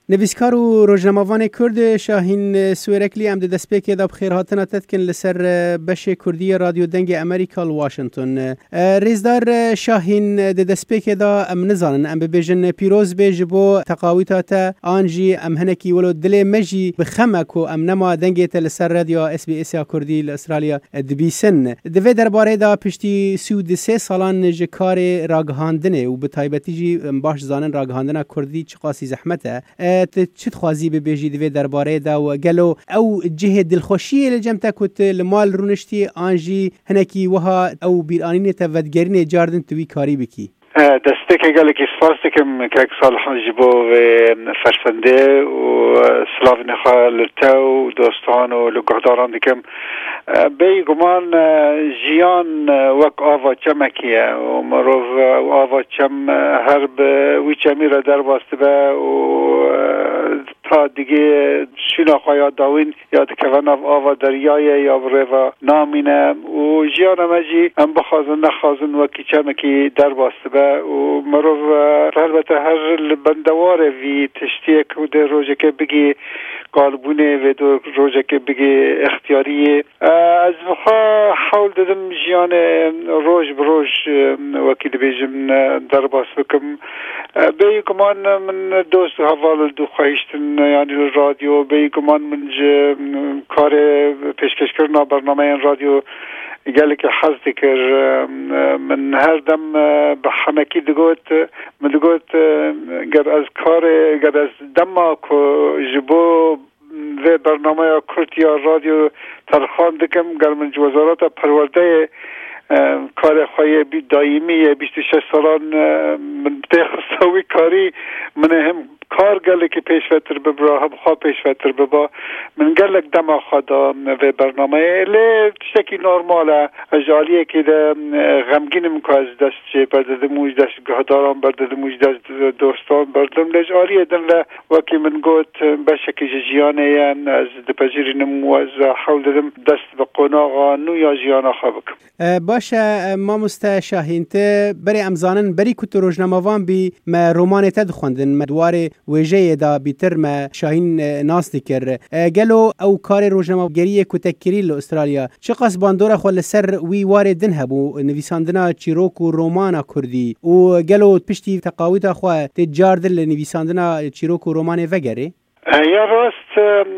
نویسکار و روزنامه‌وان کرد شاهین سویرکلی ام دست پێکێ دا بخێر هاتنە تەتکن لەسەر بەشێ کوردی رادیۆ دەنگی ئەمریکا واشنگتن. ڕێزدار شاهین دەست پێکێدا ئەم نزانن ئەم ببێژن پیرۆز بێژ بۆ تەقاویتاتە ئانجی ئەم هەنێکی وەلو دلێ مەژی بخەمەک و ئەم نەما دەنگێتە لەسەر رادیۆ SBS کوردی لە ئوسترالیا دبیسن. دەوێ دەربارەیدا پشتی 33 ساڵان ji karê ragihandinê û bi taybetî jî baş zanin ragihandina Kurdî çi qasî zehmet e. چی خوازی ببیجی دوی درباره دا و گلو او جهه دلخوشی لجم تکوت لمال رونشتی آنجی هنکی وها او بیرانین تودگرین جاردن توی کاری بکی دسته که گله که سپاس دکم که اک سال جبو و فرسنده و سلاف نخواه لرته و دوستان و لگهداران دکم بی گمان جیان وک آوا چمکیه و مروف آوا چم هر وی چمی را در باسته به و تا دیگه شینا خواهی داوین یا دکوان آوا دریای یا بریوا نامینه و جیان مجی هم بخوازن نخوازن وکی چمکی در باسته به و مروف البته هر بندوار وی تشتیه که در روژه که بگی قالبونه و دو روژه که بگی اختیاریه از بخوا حول دادم جیان روش بروش وکی دبیجم در باس بکم بی گمان من دوست حوال دو خواهشتن یعنی رادیو بی گمان من کار پیشکش کردن برنامه این رادیو گله که حظ دکر من هر دم به همکی دگوت گر از کار گر از دم کو جبو و برنامه کرتیا رادیو ترخان دکم گر من وزارت پرورده کار خواهی دائمی 26 سالان من تخصوی کاری من هم کار گله که پیشوتر ببرا هم خواه پیشوتر ببا من گلک دم خدا و برنامه لی تشکی نورماله اجالیه که ده غمگینم که از دست چه برددموش دست گهداران برددموش دست دوستان بردم لجالیه دن وکی من گوت بشکی جیانه یعن از دپجیری نمو از حول دادم دست به قناغا نو یا جیانه خواه بکم باشه ما مسته شاهینته بری امزانن بری کت روزنامه‌وان بی ما رومانه تدخوندن مدواره وجه دا بیتر ما شاهین ناس دکر گلو او کار روزنامه‌گری کتکری لاسترالیا چه قص باندور خو لسر وی واره دن هبو نویساندنا چیروک و رومانا کردی و گلو پشتی تقاویت خو تجاردل نویساندنا چیروک و رومانه وگری یا راست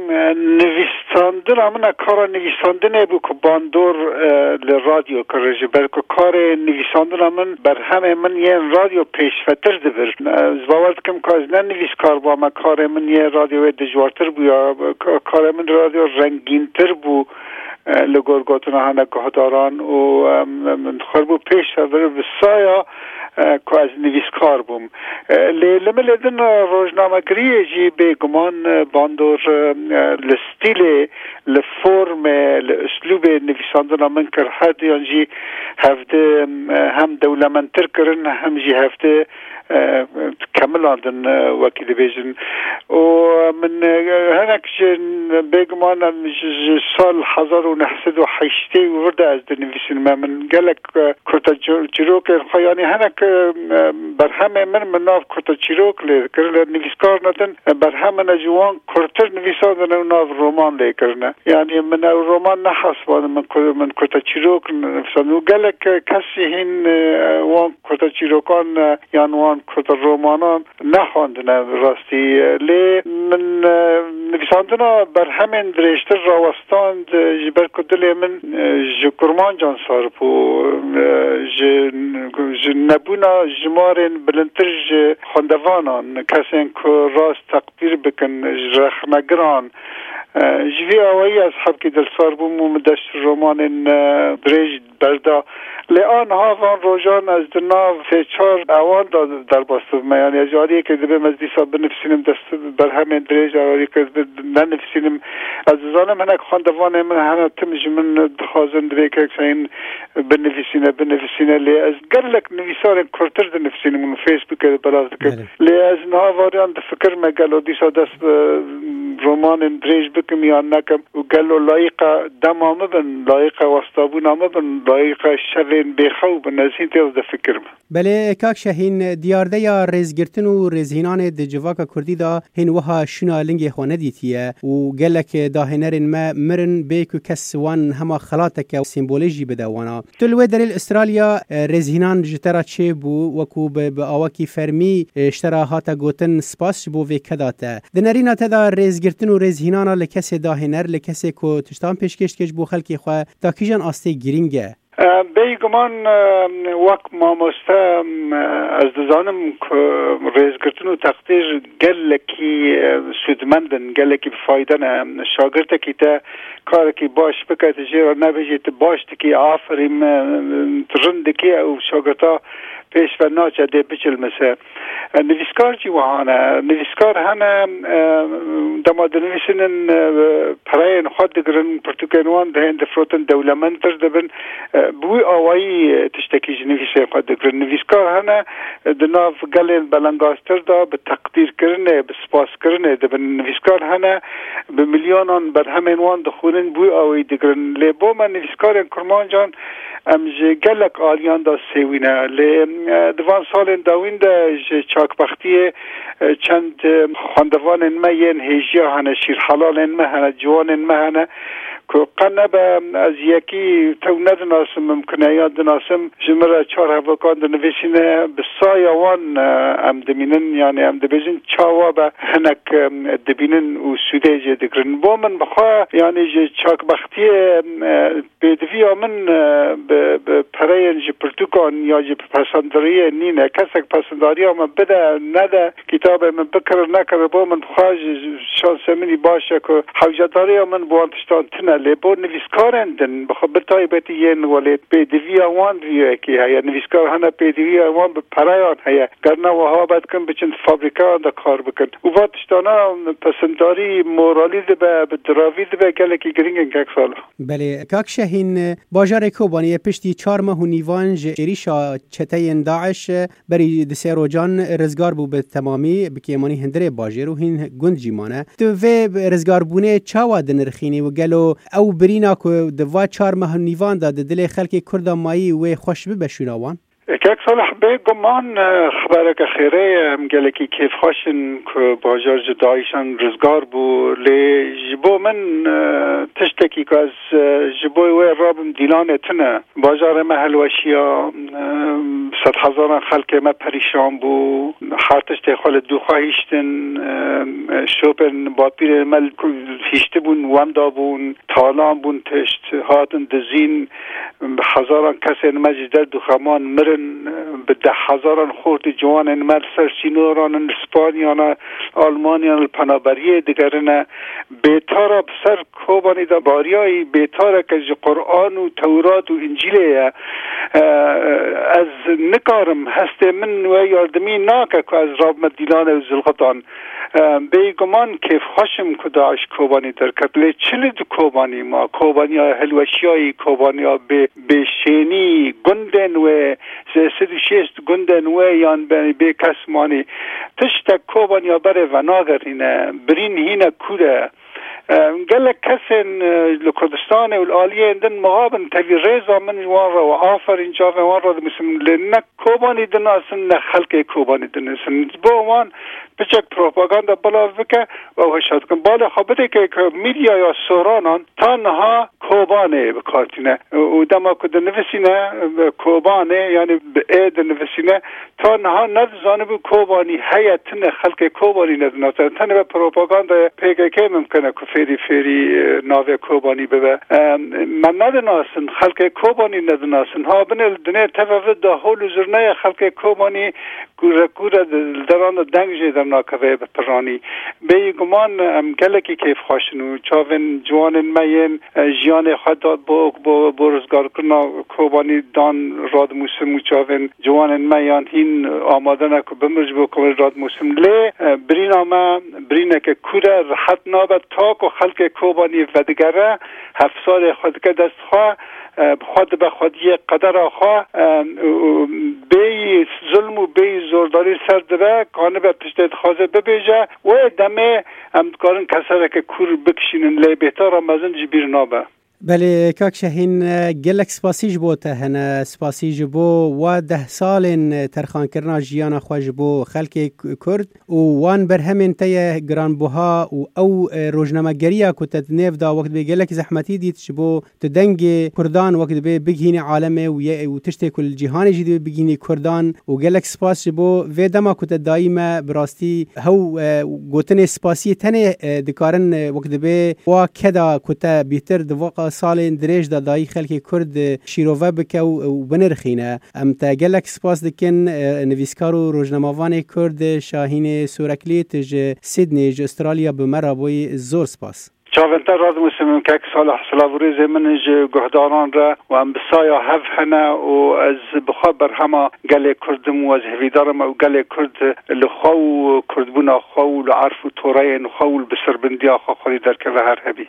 نویساندن امنا کار نویساندن بو که باندور لرادیو کرده بلکه کار نویساندن من بر همه من یه رادیو پیشفتر دبر زباورد کم که از ننویس کار با ما کار من یه رادیو دجوارتر بو یا کار من رادیو رنگینتر بو لگرگاتون هنه گهداران و من خربو پیشفتر بسایا که از نویسکار بوم لمل دن روزنامه گریه جی به گمان باندور لستیل لفرم لاسلوب نویساندن من کر هر دیان جی هفته هم دولمنتر کرن هم جی هفته کامل آدن وکیل بیشن و من هنک بگمان سال 1908 ورده از نویسین من گلک کرتا چیروک خیانی هنک بر همه من ناف کرتا چیروک لید کرد نویسکار ندن بر همه نجوان کرتر نویساندن و ناف رومان لید کرد یعنی من رومان نحسبان من کرتا چیروک نویساندن و گلک کسی هین وان کرتا چیروکان یعنی وان کرتا رومانان نخواندن راستی لی من نویساندن بر همین درشتر راوستاند جبر کدلی من جکرمان جان سار بو نبونا جمارن بلندتر خواندوانان کسی که راست تقدیر بکن رخنگران جوی آوایی از حب که دل سار بوم و مدشت رومان دریج بردا لیان ها وان روزان از دناو سه چار اوان در باستو یعنی از جاریه که دبه مزدیسا بنفسینم دست بر همین دریج آوایی که ننفسینم از زانم هنک خواندوان من هنه تمج من دخوازن دبه که این بنفسینه لی از گرلک نویسار کرتر دنفسینم من فیسبوک بلاز دکر لی از نها واریان دفکر مگلو دیسا دست رمان دريج بكم یا نکم و گلو لایق دمام بن لایق واسطابون بن لایق شرین بخو بن نزین تیز ده فکرم. بله کاک شاهین دیارده یا ریزگرتن و ریزهینان د جواکا کردی دا هین وها شنا لنگ خونه دیتیه و گلک دا هنرین ما مرن بیکو کس وان هما خلاتک و سیمبولیجی بده وانا. تلوه دلیل استرالیا ریزهینان جترا چه بو وکو به آواکی فرمی اشترا هاتا گوتن سپاس بو وی کداته. دنرینا تدا ریزگرتن و ریزهینانا لکس دا هنر لکس کو تشتان پیشکش کش بو خلکی خواه تا کیجان آسته گرینگه. بیگمان وقت ما مسته از دزانم که ریزگرتن و تقدیر گلکی سودمندن گلکی بفایدن شاگرده که تا کار که باش بکت جیرا نبیجید باش که آفریم ترند که او شاگرده پیش و ناچه ده بچل مثل نویسکار چی وحانه نویسکار هنه دماد نویسنن پراین خود دگرن پرتوکنوان ده هنده فروتن دولمنتر دبن بوی آوائی تشتکی نویسه خود دگرن نویسکار هنه دناف گلین بلنگاستر دا به تقدیر کرنه به سپاس کرنه دبن نویسکار هنه به میلیونان بر همینوان دخونن بوی آوائی دگرن لیبو من نویسکار کرمان جان امج گلک آلیان دا سوینه لی دوان سال داوین دا چاکبختی چند خاندوان ما ین هیجیا هنه شیر حلال ما هنه جوان ما هنه که قنب از یکی تو ندناسم ممکنه یاد دناسم جمره 4 هفکان دنویسینه بسایوان ام دمینن یعنی ام دبیزن چاوا به هنک دبینن و سوده جه دگرن با من بخواه یعنی جه چاکبختی بیدوی آمن به پرین جه پرتوکان یا جه پسندریه نینه کسک پسنداری آمن بده نده کتاب من بکر نکر با من بخواه شانس منی باشه که حوجداری آمن بوانتشتان تنه لیبو نویسکارندن بخواه بتای بیتی ین ولید پیدوی آوان ویه که هیا نویسکار هنه پیدوی آوان به پرایان هیا گرنه وها باید کن بچند فابریکان دا کار بکن و واتشتانا پسنداری مورالی ده به دراوی ده به گلکی گرینگن که سالا. بله کاک شاهین باجار کوبانی پشتی 4 ماه و نیوان جریشا چتین داعش بری دسه روجان رزگار بو به تمامی بکیمانی هندره باجر و هین گند جیمانه تو و رزگار بونه چاوا دنرخینی و گلو او برینا که دوا 4 ماه و نیوان دا دل خلک کرد مایی و خوش بشوناوان که صالح بگمان خبرک خیره گلکی کیف خوشن که باجار جدایشان رزگار بو لی جبو من تشتکی که از جبوی و رابم دیلانه تنه باجار محلوشیا 100,000 خلک ما پریشان بو خارتش تخال دو خواهیشتن شوپن باپیر مل هیشته بون واندا بون تالان بون تشت هاتن دزین هزاران کسی مجدر دو خمان مرن به 10,000 خورد جوان مر سرچینوران اسپانیان آلمانیان پنابریه دیگرن بیتارا بسر کوبانی دا باریایی بیتارا که قرآن و تورات و انجیله از نکارم هست من و یاردمی ناکه که از راب مدیلان و زلغتان بیگمان کیف خوشم که داعش کوبانی در کبله چلد کوبانی ما کوبانی ها هلوشیایی کوبانی ها به شینی گندن و 36 گندن و یان به کسمانی تشتک کوبانی ها بره و ناگرینه برین هینه کوره گله کسین لکردستان و العالیه اندن مغابن تاوی ریزا من وان را و آفرین جاوه وان را دمیسم لنک کوبانی دناسن نه خلق کوبانی دناسن با وان بچک پروپاگاندا بلا وکه و هشاد کن بالا خبره که میدیا یا سورانان تنها کوبانه بکارتینه و دما که دنویسینه کوبانه یعنی به اید دنویسینه تنها ندزانه بو کوبانی هیتن خلق کوبانی ندناسن تنه به پروپاگاندا پیگه ممکنه که فری ناوه کوبانی ببه من ندناسن خلق کوبانی ندناسن ها بنل دنه تفاوت دا هول زرنه خلق کوبانی گوره دران دنگجه در ناکوه بپرانی به گمان گلکی کیف خوشنو چاون جوان مین جیان خود داد با برزگار کرنا کوبانی دان راد موسم چاون جوان میان هین آماده نکو بمرج بو راد موسم لی برین آما برینه که کوره راحت نابد تا کو خلق کوبانی و دیگره 7 سال خود که دست خواه خود به خودی قدر خواه بی ظلم و بی زورداری سر دره کانه به پشت خوازه ببیجه و دمه امدکارن کسره که کور بکشینن لی بهتر آمازن جبیر نابه. بله کاک شاهین گلک سپاسیج بو تهنه سپاسیج بو و 10 سال ترخان کرنا جیانا خوش بو خلق کرد و وان برهمن تی گرانبوها و او روزنامه‌گریه کو تدنیف دا وقت به گلک زحمتی دید شبو تدنگ کردان وقت به بگین عالمه و تشت کل جهان جدید بگین کردان و گلک سپاس بو و دما کو دائما براستی هو گوتن سپاسی تنه دکارن وقت به و کدا کو تا بیتر دواقع سال دريج دا داي خلقي كرد شيروفا بكا و بنرخينه ام تا گلک سپاس دکن نویسکارو روزنامه‌وان کرد شاهین سورکلی تج سیدنی ج استرالیا بمرابوی زور سپاس چاونتر راز مسلم که صالح سلاوری زمن گهداران را و ام بسایا هف هنا و از بخبر هما گله کردم و از هویدارم و گله کرد لخو کردبونا خو لعرف و طورین خو بسربندی آخا خوری در که هر هبی